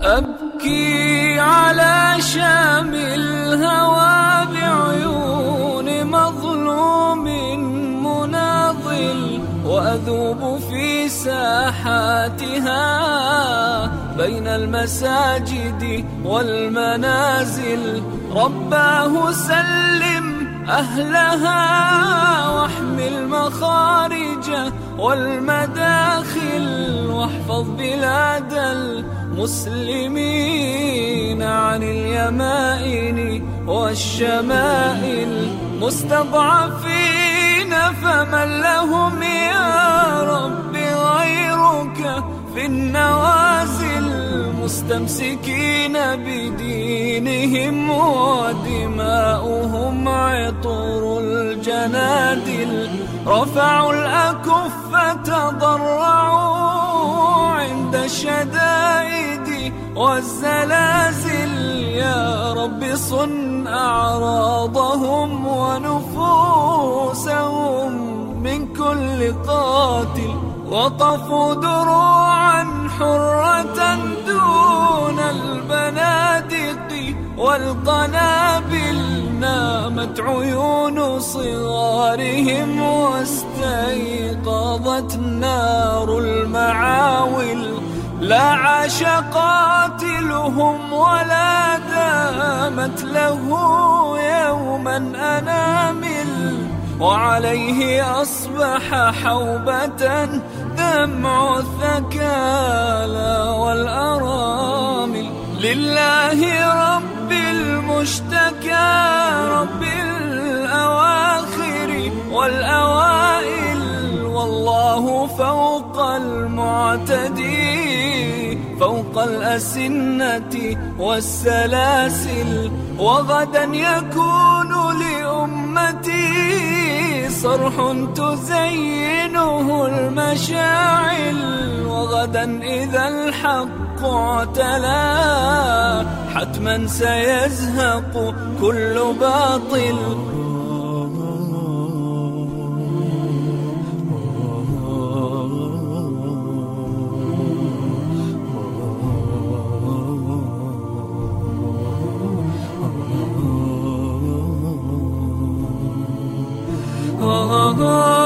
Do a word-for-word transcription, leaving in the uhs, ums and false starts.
أبكي على شام الهوى بعيون مظلوم مناضل، وأذوب في ساحاتها بين المساجد والمنازل. رباه سلم أهلها واحمي المخارج والمداخل، واحفظ بلاد المسلمين عن اليمائن والشمائل. مستضعفين فمن لهم يا رب غيرك في النوازل، مستمسكين بدينهم ودماؤهم عطر الجنادل. رفعوا الأكف تضرعوا عند الشدائد والزلازل. يا رب صن أعراضهم ونفوسهم من كل قاتل. وطفوا دروعا حرة دون البنادق والقنابل. نامت عيون صغارهم واستيقظت نار المعاول. لا عاش قاتلهم ولا دامت له يوما أنامل، وعليه أصبح حوبة دمع الثكالى والأرامل. لله رب المشتكى رب الأواخر والأوائل، والله فوق المعتدي فوق الأسنة والسلاسل. وغدا يكون لأمتي صرح تزينه المشاعل. وغدا إذا الحق اعتلى حتما سيزهق كل باطل. Oh, oh, oh.